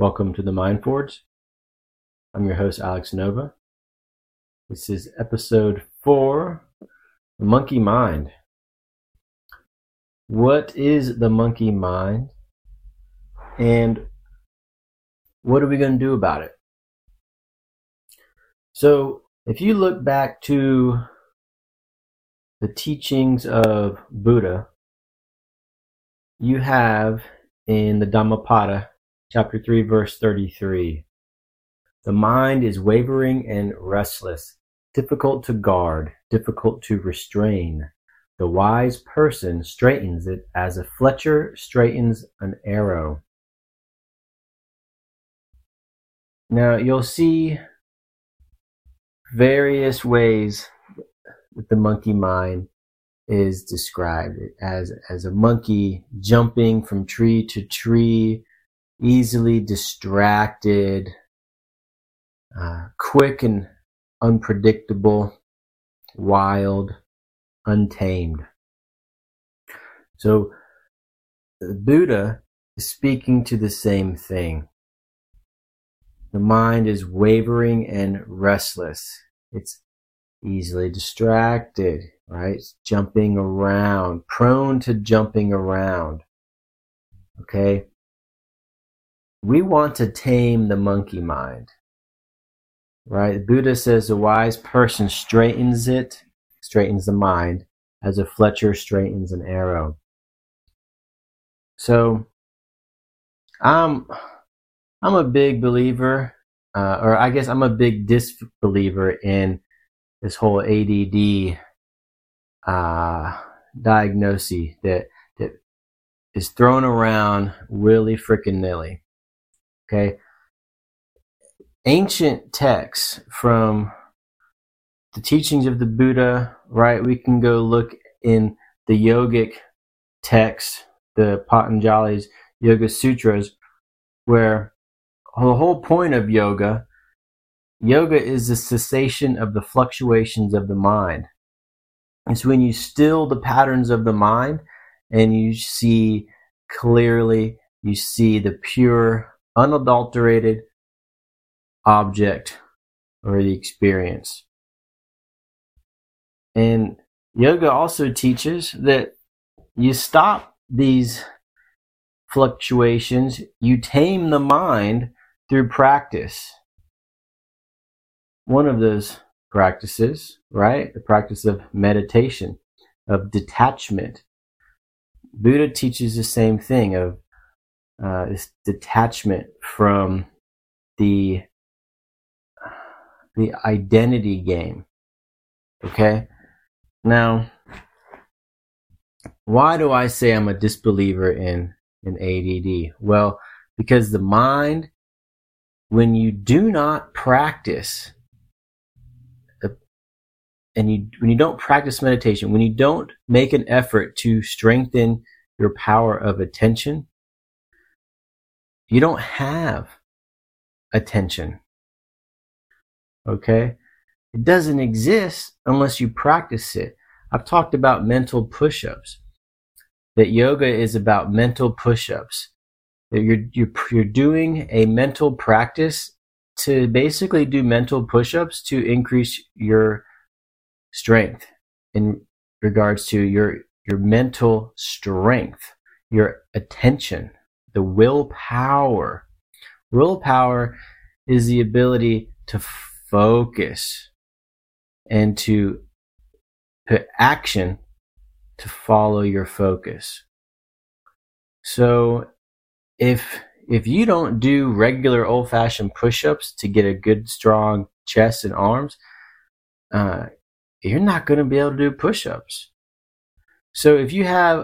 Welcome to the Mind Forge. I'm your host, Alex Nova. This is episode 4, The Monkey Mind. What is the monkey mind, and what are we going to do about it? So, if you look back to the teachings of Buddha, you have in the Dhammapada, chapter 3, verse 33, the mind is wavering and restless, difficult to guard, difficult to restrain. The wise person straightens it as a fletcher straightens an arrow. Now, you'll see various ways that the monkey mind is described as a monkey jumping from tree to tree, easily distracted, quick and unpredictable, wild, untamed. So the Buddha is speaking to the same thing. The mind is wavering and restless. It's easily distracted, right? It's jumping around, prone to jumping around. Okay? We want to tame the monkey mind, right? The Buddha says the wise person straightens the mind, as a fletcher straightens an arrow. So, I'm a big believer, or I guess I'm a big disbeliever in this whole ADD diagnosis that is thrown around willy frickin' nilly. Okay, ancient texts from the teachings of the Buddha, right? We can go look in the yogic texts, the Patanjali's Yoga Sutras, where the whole point of yoga is the cessation of the fluctuations of the mind. It's when you still the patterns of the mind and you see clearly, you see the pure, unadulterated object or the experience. And yoga also teaches that you stop these fluctuations, you tame the mind through practice. One of those practices, right? The practice of meditation, of detachment. Buddha teaches the same thing of this detachment from the identity game. Okay? Now, why do I say I'm a disbeliever in ADD? Well, because the mind, when you do not practice, when you don't practice meditation, when you don't make an effort to strengthen your power of attention, you don't have attention. Okay? It doesn't exist unless you practice it. I've talked about mental push-ups. That yoga is about mental push-ups. That you're doing a mental practice to basically do mental push-ups to increase your strength in regards to your mental strength, your attention, the willpower. Willpower is the ability to focus and to put action to follow your focus. So if you don't do regular old-fashioned push-ups to get a good strong chest and arms, you're not going to be able to do push-ups. So if you have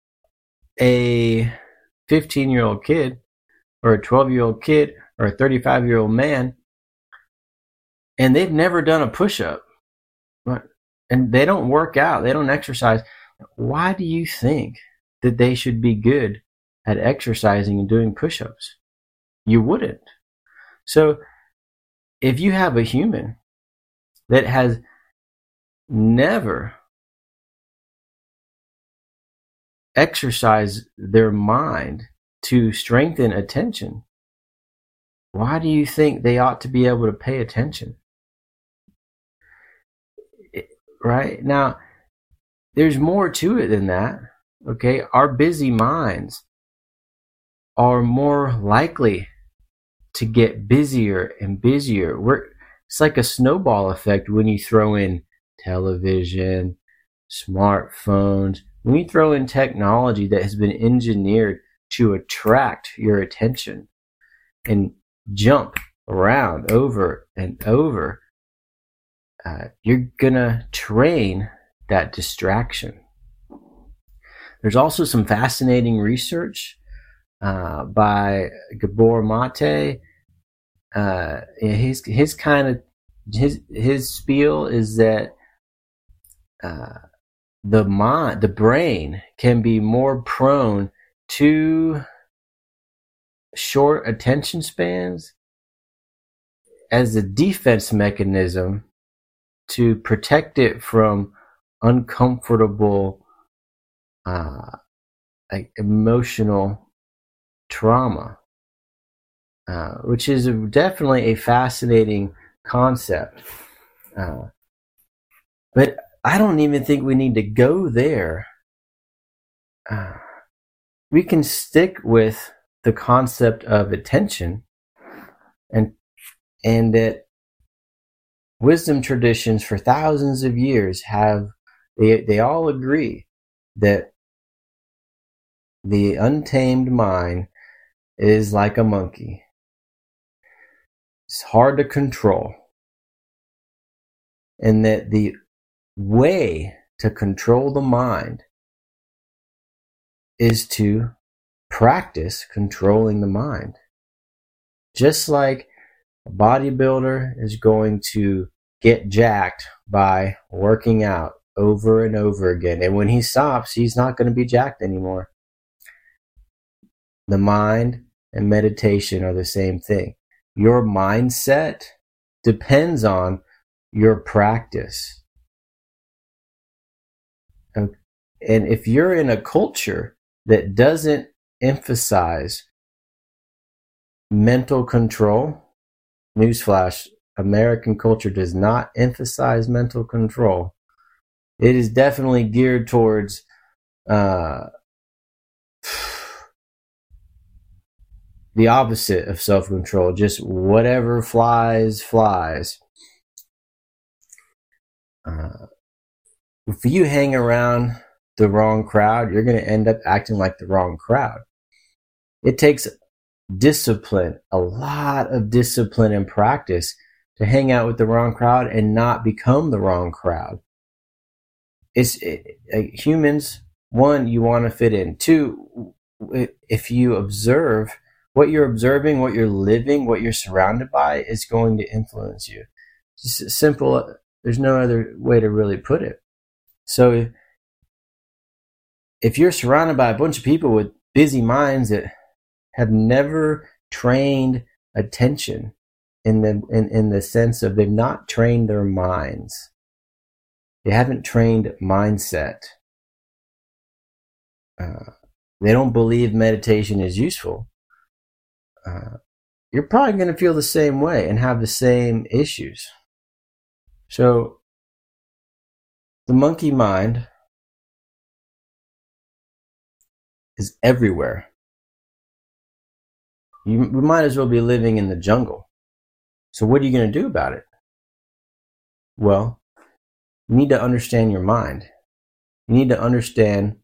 a 15-year-old kid or a 12-year-old kid or a 35-year-old man and they've never done a push-up, and they don't work out, they don't exercise, why do you think that they should be good at exercising and doing push-ups? You wouldn't. So if you have a human that has never exercised their mind to strengthen attention, why do you think they ought to be able to pay attention? Right? Now, there's more to it than that. Okay? Our busy minds are more likely to get busier and busier. It's like a snowball effect when you throw in television, smartphones, when you throw in technology that has been engineered to attract your attention and jump around over and over, you're gonna train that distraction. There's also some fascinating research by Gabor Mate. His spiel is that the brain can be more prone to short attention spans as a defense mechanism to protect it from uncomfortable emotional trauma, which is definitely a fascinating concept. But I don't even think we need to go there. We can stick with the concept of attention, and that wisdom traditions for thousands of years they all agree that the untamed mind is like a monkey. It's hard to control. And that the way to control the mind is to practice controlling the mind. Just like a bodybuilder is going to get jacked by working out over and over again. And when he stops, he's not going to be jacked anymore. The mind and meditation are the same thing. Your mindset depends on your practice. And if you're in a culture that doesn't emphasize mental control, newsflash, American culture does not emphasize mental control. It is definitely geared towards the opposite of self-control. Just whatever flies. If you hang around the wrong crowd, you're going to end up acting like the wrong crowd. It takes discipline, a lot of discipline and practice to hang out with the wrong crowd and not become the wrong crowd. Humans, one, you want to fit in. Two, if you observe, what you're observing, what you're living, what you're surrounded by is going to influence you. It's just simple. There's no other way to really put it. So if you're surrounded by a bunch of people with busy minds that have never trained attention in the sense of they've not trained their minds, they haven't trained mindset, they don't believe meditation is useful, you're probably going to feel the same way and have the same issues. So the monkey mind is everywhere. We might as well be living in the jungle. So what are you going to do about it? Well, you need to understand your mind. You need to understand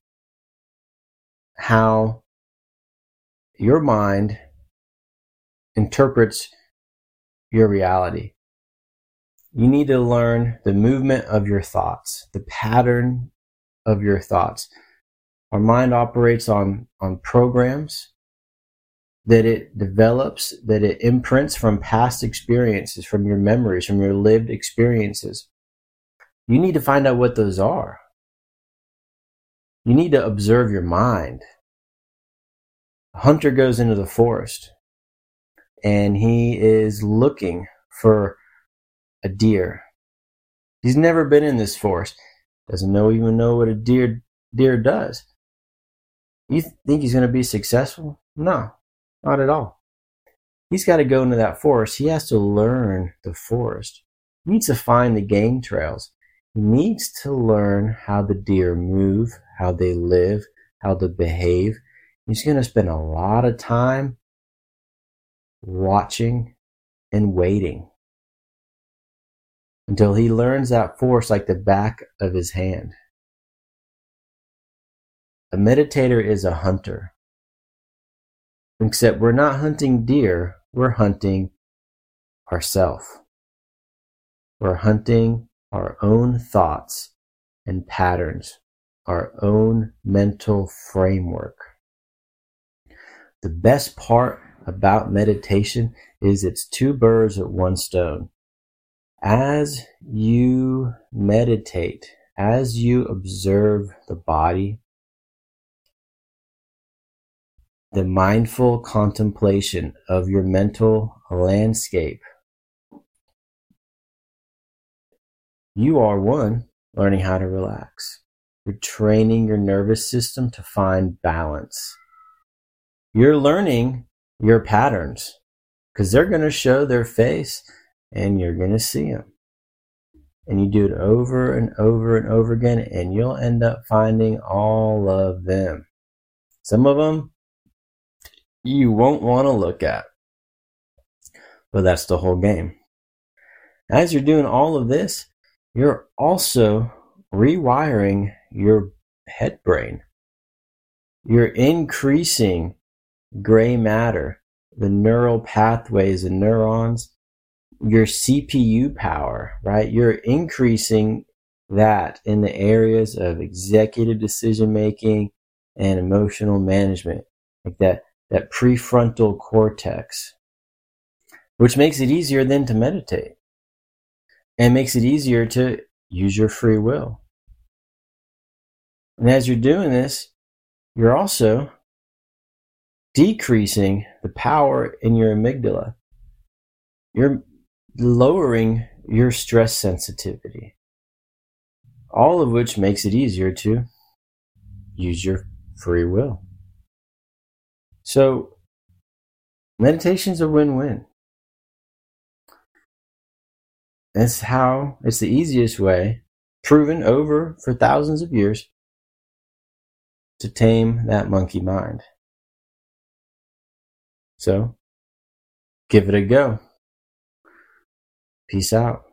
how your mind interprets your reality. You need to learn the movement of your thoughts, the pattern of your thoughts. Our mind operates on programs that it develops, that it imprints from past experiences, from your memories, from your lived experiences. You need to find out what those are. You need to observe your mind. A hunter goes into the forest and he is looking for a deer. He's never been in this forest. Doesn't even know what a deer does. You think he's going to be successful? No, not at all. he's got to go into that forest. He has to learn the forest. He needs to find the game trails. He needs to learn how the deer move, how they live, how they behave. He's going to spend a lot of time watching and waiting until he learns that forest like the back of his hand. A meditator is a hunter. Except we're not hunting deer, we're hunting ourselves. We're hunting our own thoughts and patterns, our own mental framework. The best part about meditation is it's two birds with one stone. As you meditate, as you observe the body, the mindful contemplation of your mental landscape, you are learning how to relax. You're training your nervous system to find balance. You're learning your patterns because they're going to show their face and you're going to see them. And you do it over and over and over again, and you'll end up finding all of them. Some of them you won't want to look at. But that's the whole game. As you're doing all of this, you're also rewiring your head brain. You're increasing gray matter, the neural pathways and neurons, your CPU power, right? You're increasing that in the areas of executive decision making and emotional management, like that prefrontal cortex, which makes it easier then to meditate and makes it easier to use your free will. And as you're doing this, you're also decreasing the power in your amygdala. You're lowering your stress sensitivity, all of which makes it easier to use your free will. So meditation's a win-win. It's the easiest way, proven over for thousands of years, to tame that monkey mind. So give it a go. Peace out.